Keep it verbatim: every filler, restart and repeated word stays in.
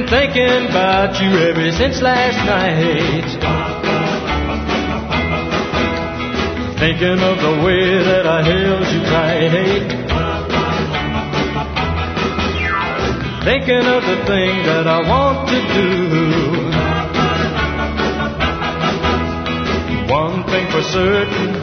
thinking about you ever since last night. Thinking of the way that I held you tight. Thinking of the thing that I want to do. One thing for certain,